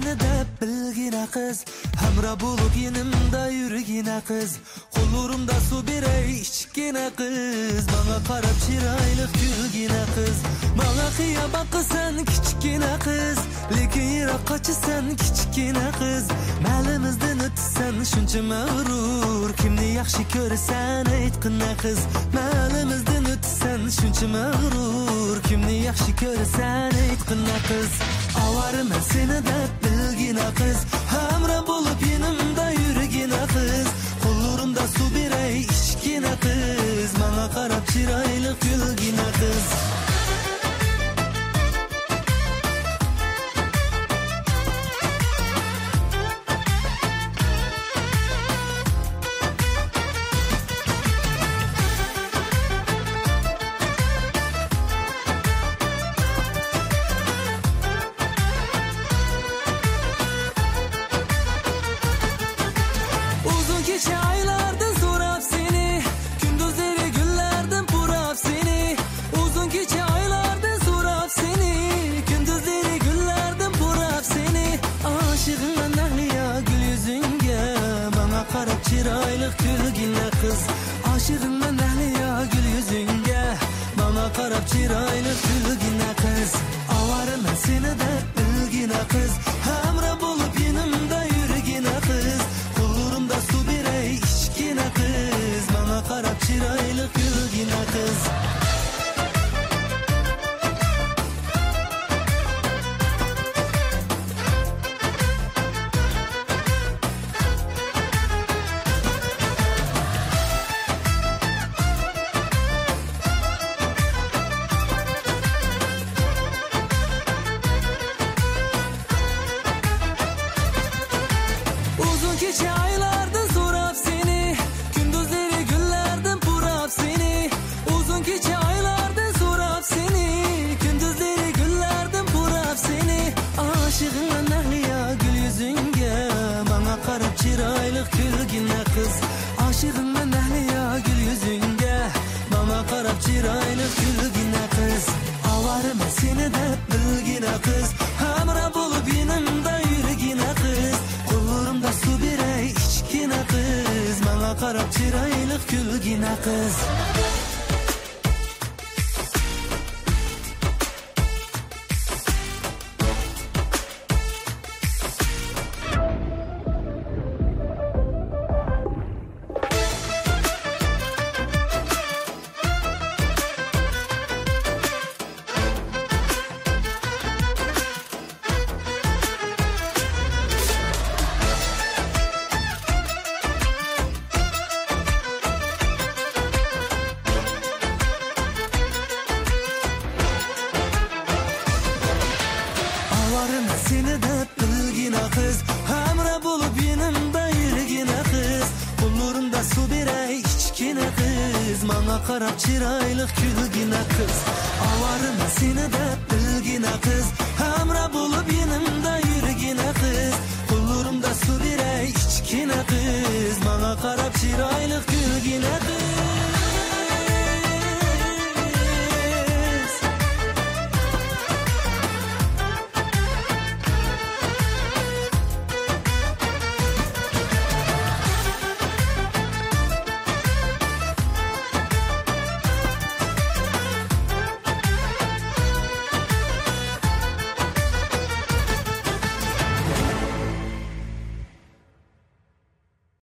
seni dep bilgine kız, hamra bulup yanımda yürügine kız, kollarımda su birey içkine kız, bana karab çiraylık gülgine kız, bana kıyaba kısan küçükine kız, lekin yirak kaçı sen küçükine kız, malimizden ötsen şunca mağrur, kimni yaxshi ko'rsan aytqina kız, malimizden ötsen şunca mağrur, kimni yaxshi ko'rsan aytqina kız, avarım ben seni dep bilgine kız, hamra bulup yanımda yürügine kız, kollarımda su birey içkine kız, bana karab çiraylık gülgine kız. Gece aylardan sorap seni, gündüzleri günlerden purap seni. Uzun gece aylardan sorap seni, gündüzleri günlerden purap seni. Aşığım nahliya gül yüzünge, bana karab çiraylık gülgine kız. Aşığım nahliya gül yüzünge, bana karab çiraylık gülgine kız. Avarım ben seni de bilgine kız, hamra bulup yanımda yürügine kız, kollarımda su birey içkine kız, bana karab çiraylık gülgine kız. Uzun gece aylardan sorap seni, gündüzleri günlerden purap seni. Uzun gece aylardan sorap seni, gündüzleri günlerden purap seni. Aşığım nahliya gül yüzünge, bana karab çiraylık gülgine kız. Aşığım nahliya gül yüzünge, bana karab çiraylık gülgine kız. Avarım ben seni de bilgine kız, hamra bulup yanımda yürügine kız, kollarımda su birey içkine kız, bana karab çiraylık gülgine kız. Avarım seni de bilgine kız, hamra bulup yanımda yürügine kız, kollarımda su birey içkine kız, bana karab çiraylık gülgine kız. Avarım seni de bilgine kız, hamra bulup yanımda yürügine kız, kollarımda su birey içkine kız, bana karab çiraylık gülgine kız.